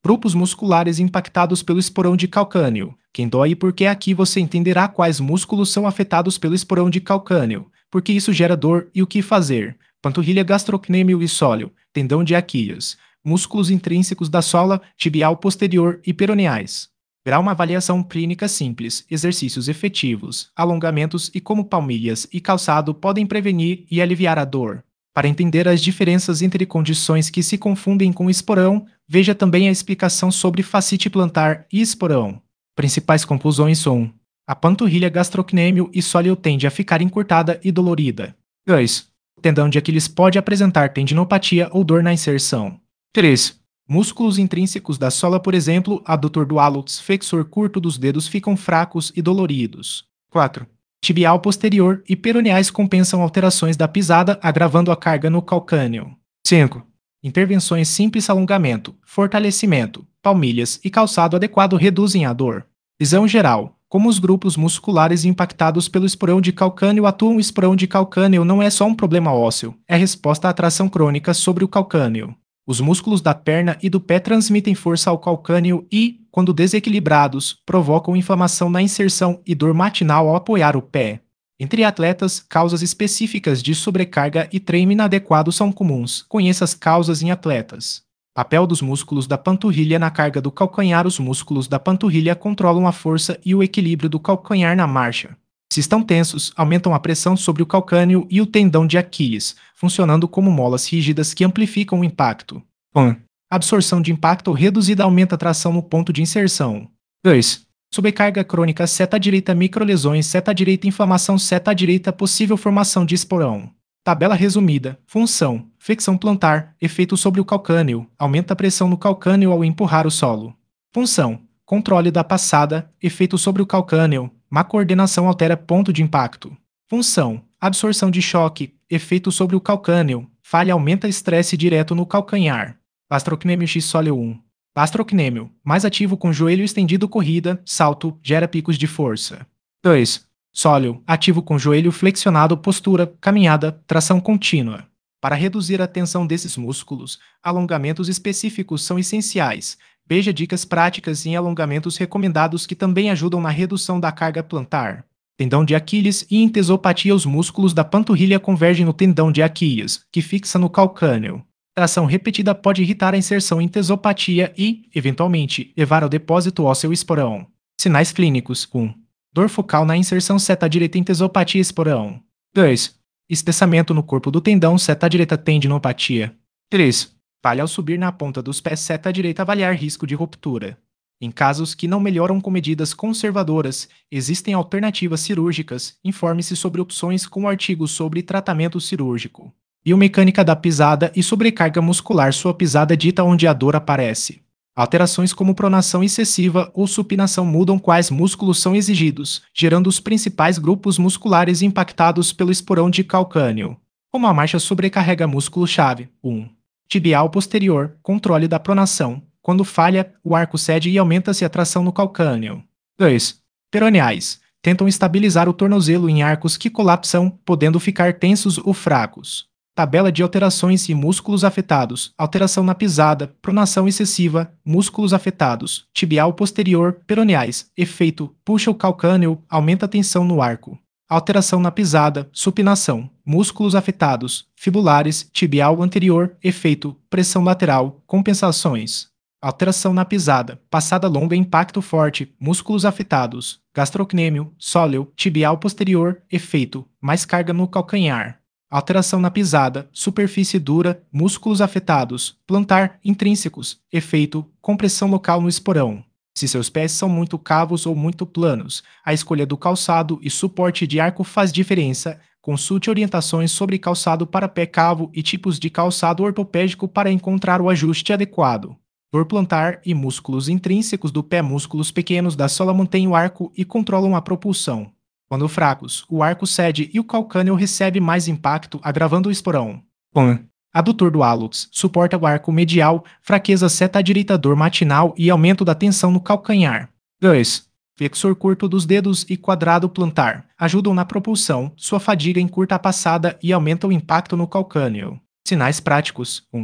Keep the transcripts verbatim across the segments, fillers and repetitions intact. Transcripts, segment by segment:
Grupos musculares impactados pelo esporão de calcânio. Quem dói porque aqui você entenderá quais músculos são afetados pelo esporão de calcânio, porque isso gera dor e o que fazer. Panturrilha, gastrocnêmio e sóleo, tendão de Aquiles, músculos intrínsecos da sola, tibial posterior e peroneais. Verá uma avaliação clínica simples, exercícios efetivos, alongamentos e como palmilhas e calçado podem prevenir e aliviar a dor. Para entender as diferenças entre condições que se confundem com esporão, veja também a explicação sobre fascite plantar e esporão. Principais conclusões são: a panturrilha, gastrocnêmio e sóleo tende a ficar encurtada e dolorida. dois. O tendão de Aquiles pode apresentar tendinopatia ou dor na inserção. três. Músculos intrínsecos da sola, por exemplo, adutor do hálux, flexor curto dos dedos ficam fracos e doloridos. quatro. Tibial posterior e peroneais compensam alterações da pisada, agravando a carga no calcâneo. cinco. Intervenções simples, alongamento, fortalecimento, palmilhas e calçado adequado reduzem a dor. Visão geral: como os grupos musculares impactados pelo esporão de calcânio atuam. O esporão de calcânio não é só um problema ósseo, é resposta à tração crônica sobre o calcânio. Os músculos da perna e do pé transmitem força ao calcânio e, quando desequilibrados, provocam inflamação na inserção e dor matinal ao apoiar o pé. Entre atletas, causas específicas de sobrecarga e treino inadequado são comuns. Conheça as causas em atletas. Papel dos músculos da panturrilha na carga do calcanhar. Os músculos da panturrilha controlam a força e o equilíbrio do calcanhar na marcha. Se estão tensos, aumentam a pressão sobre o calcânio e o tendão de Aquiles, funcionando como molas rígidas que amplificam o impacto. um. Absorção de impacto reduzida aumenta a tração no ponto de inserção. dois. Sobrecarga crônica, seta direita, microlesões, seta direita, inflamação, seta direita, possível formação de esporão. Tabela resumida. Função: flexão plantar, efeito sobre o calcânio, aumenta a pressão no calcânio ao empurrar o solo. Função: controle da passada, efeito sobre o calcânio, má coordenação altera ponto de impacto. Função: absorção de choque, efeito sobre o calcânio, falha aumenta estresse direto no calcanhar. Gastrocnêmio X sóleo um. Gastrocnêmio, mais ativo com joelho estendido, corrida, salto, gera picos de força. dois. Sóleo, ativo com joelho flexionado, postura, caminhada, tração contínua. Para reduzir a tensão desses músculos, alongamentos específicos são essenciais. Veja dicas práticas em alongamentos recomendados que também ajudam na redução da carga plantar. Tendão de Aquiles e entesopatia. Os músculos da panturrilha convergem no tendão de Aquiles, que fixa no calcânio. Tração repetida pode irritar a inserção em entesopatia e, eventualmente, levar ao depósito ósseo esporão. Sinais clínicos: um. Dor focal na inserção, seta direita, entesopatia, esporão. dois. Espessamento no corpo do tendão, seta direita, tendinopatia. três. Falha ao subir na ponta dos pés, seta direita, avaliar risco de ruptura. Em casos que não melhoram com medidas conservadoras, existem alternativas cirúrgicas. Informe-se sobre opções com artigos sobre tratamento cirúrgico. Biomecânica da pisada e sobrecarga muscular. Sua pisada dita onde a dor aparece. Alterações como pronação excessiva ou supinação mudam quais músculos são exigidos, gerando os principais grupos musculares impactados pelo esporão de calcânio. Como a marcha sobrecarrega músculo-chave. um. Tibial posterior, controle da pronação. Quando falha, o arco cede e aumenta-se a tração no calcânio. dois. Peroneais. Tentam estabilizar o tornozelo em arcos que colapsam, podendo ficar tensos ou fracos. Tabela de alterações e músculos afetados. Alteração na pisada, pronação excessiva, músculos afetados, tibial posterior, peroneais. Efeito: puxa o calcânio, aumenta a tensão no arco. Alteração na pisada, supinação, músculos afetados, fibulares, tibial anterior. Efeito: pressão lateral, compensações. Alteração na pisada, passada longa, impacto forte, músculos afetados, gastrocnêmio, sóleo, tibial posterior. Efeito: mais carga no calcanhar. Alteração na pisada, superfície dura, músculos afetados, plantar, intrínsecos. Efeito: compressão local no esporão. Se seus pés são muito cavos ou muito planos, a escolha do calçado e suporte de arco faz diferença. Consulte orientações sobre calçado para pé cavo e tipos de calçado ortopédico para encontrar o ajuste adequado. Dor plantar e músculos intrínsecos do pé. Músculos pequenos da sola mantêm o arco e controlam a propulsão. Quando fracos, o arco cede e o calcânio recebe mais impacto, agravando o esporão. um. Adutor do hálux, suporta o arco medial, fraqueza seta direita, dor matinal e aumento da tensão no calcanhar. dois. Flexor curto dos dedos e quadrado plantar, ajudam na propulsão, sua fadiga encurta a passada e aumenta o impacto no calcânio. Sinais práticos: um.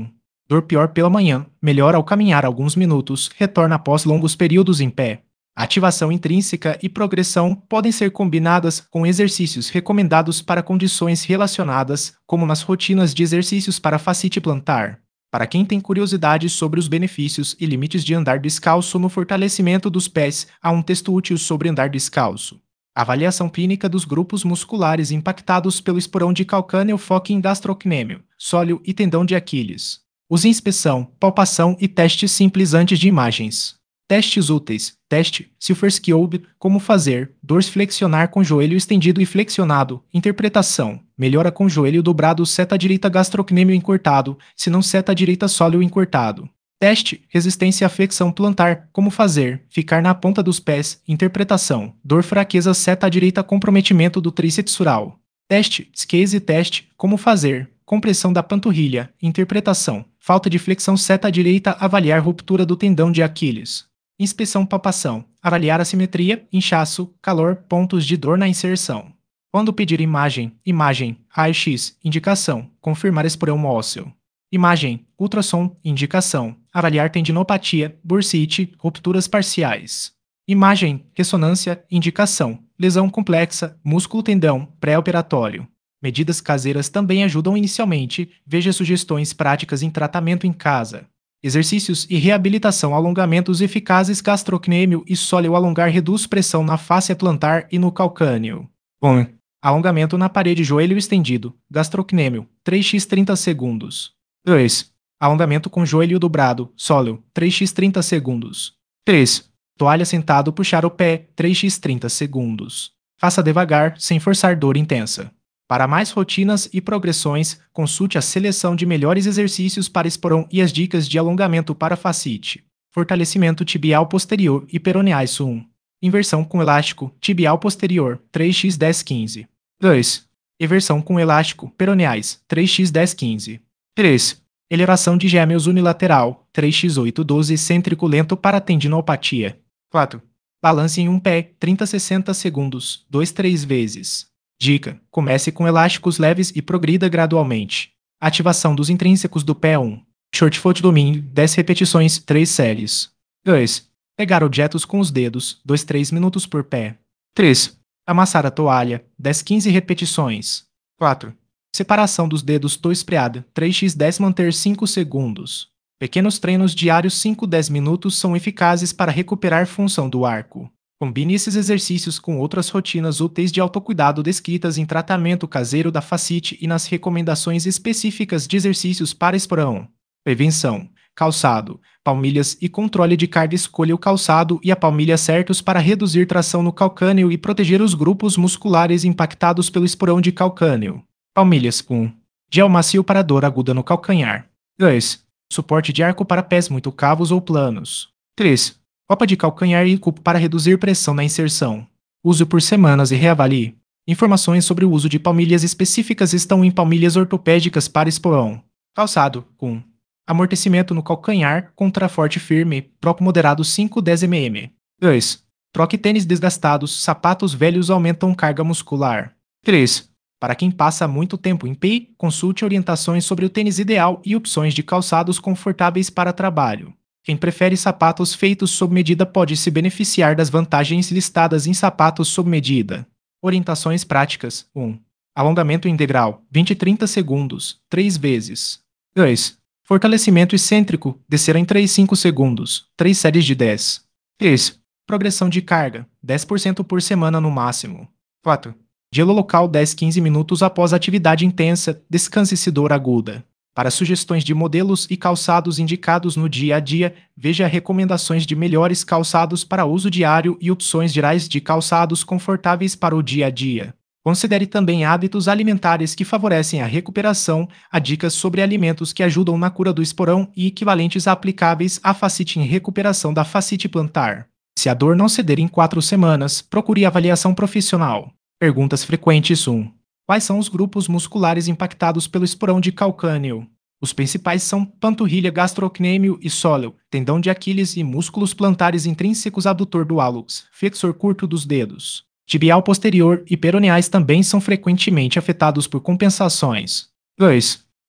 Dor pior pela manhã, melhora ao caminhar alguns minutos, retorna após longos períodos em pé. Ativação intrínseca e progressão podem ser combinadas com exercícios recomendados para condições relacionadas, como nas rotinas de exercícios para fascite plantar. Para quem tem curiosidade sobre os benefícios e limites de andar descalço no fortalecimento dos pés, há um texto útil sobre andar descalço. Avaliação clínica dos grupos musculares impactados pelo esporão de calcâneo foca em gastrocnêmio, sóleo e tendão de Aquiles. Use inspeção, palpação e testes simples antes de imagens. Testes úteis. Teste Silverskiold, como fazer, dorsiflexionar com joelho estendido e flexionado. Interpretação. Melhora com joelho dobrado seta direita gastrocnêmio encurtado, se não seta direita sóleo encurtado. Teste resistência à flexão plantar, como fazer, ficar na ponta dos pés. Interpretação. Dor fraqueza seta direita comprometimento do tríceps sural. Teste Scase teste, como fazer, compressão da panturrilha. Interpretação. Falta de flexão seta direita avaliar ruptura do tendão de Aquiles. Inspeção palpação. Avaliar a simetria, inchaço, calor, pontos de dor na inserção. Quando pedir imagem, imagem, raio-x, indicação, confirmar esporão ósseo. Imagem, ultrassom, indicação, avaliar tendinopatia, bursite, rupturas parciais. Imagem, ressonância, indicação, lesão complexa, músculo-tendão, pré-operatório. Medidas caseiras também ajudam inicialmente, veja sugestões práticas em tratamento em casa. Exercícios e reabilitação alongamentos eficazes gastrocnêmio e sóleo alongar reduz pressão na face plantar e no calcâneo. um. Alongamento na parede joelho estendido, gastrocnêmio, três por trinta segundos. dois. Alongamento com joelho dobrado, sóleo, três por trinta segundos. três. Toalha sentado puxar o pé, três por trinta segundos. Faça devagar, sem forçar dor intensa. Para mais rotinas e progressões, consulte a seleção de melhores exercícios para esporão e as dicas de alongamento para fascite. Fortalecimento tibial posterior e peroneais um. Inversão com elástico, tibial posterior, três por dez quinze. dois. Eversão com elástico, peroneais, três por dez quinze. três. Elevação de gêmeos unilateral, três por oito doze cêntrico lento para tendinopatia. quatro. Balance em um pé, trinta a sessenta segundos, dois a três vezes. Dica: comece com elásticos leves e progrida gradualmente. Ativação dos intrínsecos do pé um. Short foot domínio, dez repetições, três séries. dois. Pegar objetos com os dedos, dois a três minutos por pé. três. Amassar a toalha, dez a quinze repetições. quatro. Separação dos dedos toe espreada, três por dez manter cinco segundos. Pequenos treinos diários cinco a dez minutos são eficazes para recuperar função do arco. Combine esses exercícios com outras rotinas úteis de autocuidado descritas em tratamento caseiro da fascite e nas recomendações específicas de exercícios para esporão. Prevenção, calçado, palmilhas e controle de carga. Escolha o calçado e a palmilha certos para reduzir tração no calcâneo e proteger os grupos musculares impactados pelo esporão de calcâneo. Palmilhas um. Gel macio para dor aguda no calcanhar. dois. Suporte de arco para pés muito cavos ou planos. três. Copa de calcanhar e cupo para reduzir pressão na inserção. Use por semanas e reavalie. Informações sobre o uso de palmilhas específicas estão em palmilhas ortopédicas para esporão. Calçado um. Amortecimento no calcanhar, contraforte firme, próprio moderado cinco a dez milímetros. dois. Troque tênis desgastados, sapatos velhos aumentam carga muscular. três. Para quem passa muito tempo em pé, consulte orientações sobre o tênis ideal e opções de calçados confortáveis para trabalho. Quem prefere sapatos feitos sob medida pode se beneficiar das vantagens listadas em sapatos sob medida. Orientações práticas. um. Alongamento integral, vinte a trinta segundos, três vezes. dois. Fortalecimento excêntrico, descer em três a cinco segundos, três séries de dez. três. Progressão de carga, dez por cento por semana no máximo. quatro. Gelo local dez a quinze minutos após atividade intensa, descanse-se dor aguda. Para sugestões de modelos e calçados indicados no dia a dia, veja recomendações de melhores calçados para uso diário e opções gerais de calçados confortáveis para o dia a dia. Considere também hábitos alimentares que favorecem a recuperação, há dicas sobre alimentos que ajudam na cura do esporão e equivalentes aplicáveis à fascite em recuperação da fascite plantar. Se a dor não ceder em quatro semanas, procure avaliação profissional. Perguntas frequentes um. Quais são os grupos musculares impactados pelo esporão de calcâneo? Os principais são panturrilha, gastrocnêmio e sóleo, tendão de Aquiles e músculos plantares intrínsecos abdutor do hálux, flexor curto dos dedos. Tibial posterior e peroneais também são frequentemente afetados por compensações. dois.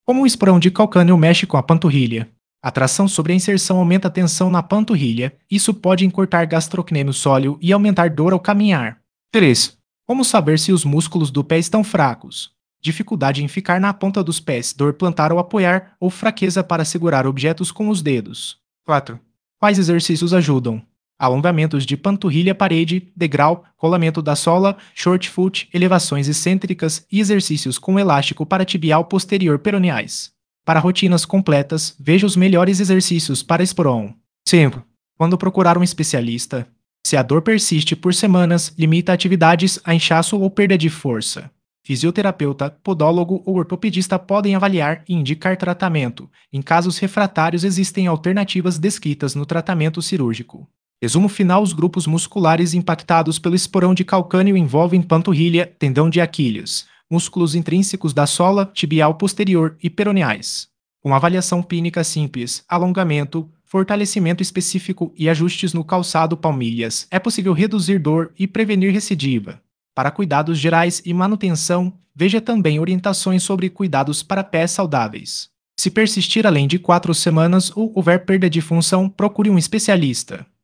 Como o esporão de calcânio mexe com a panturrilha? A tração sobre a inserção aumenta a tensão na panturrilha, isso pode encurtar gastrocnêmio sóleo e aumentar dor ao caminhar. três. Como saber se os músculos do pé estão fracos? Dificuldade em ficar na ponta dos pés, dor plantar ao apoiar ou fraqueza para segurar objetos com os dedos. quatro. Quais exercícios ajudam? Alongamentos de panturrilha, parede, degrau, rolamento da sola, short foot, elevações excêntricas e exercícios com elástico para tibial posterior peroneais. Para rotinas completas, veja os melhores exercícios para esporão. cinco. Quando procurar um especialista? Se a dor persiste por semanas, limita atividades a inchaço ou perda de força. Fisioterapeuta, podólogo ou ortopedista podem avaliar e indicar tratamento. Em casos refratários, existem alternativas descritas no tratamento cirúrgico. Resumo final: os grupos musculares impactados pelo esporão de calcânio envolvem panturrilha, tendão de Aquiles, músculos intrínsecos da sola, tibial posterior e peroneais. Com avaliação clínica simples, alongamento, fortalecimento específico e ajustes no calçado palmilhas, é possível reduzir dor e prevenir recidiva. Para cuidados gerais e manutenção, veja também orientações sobre cuidados para pés saudáveis. Se persistir além de quatro semanas ou houver perda de função, procure um especialista.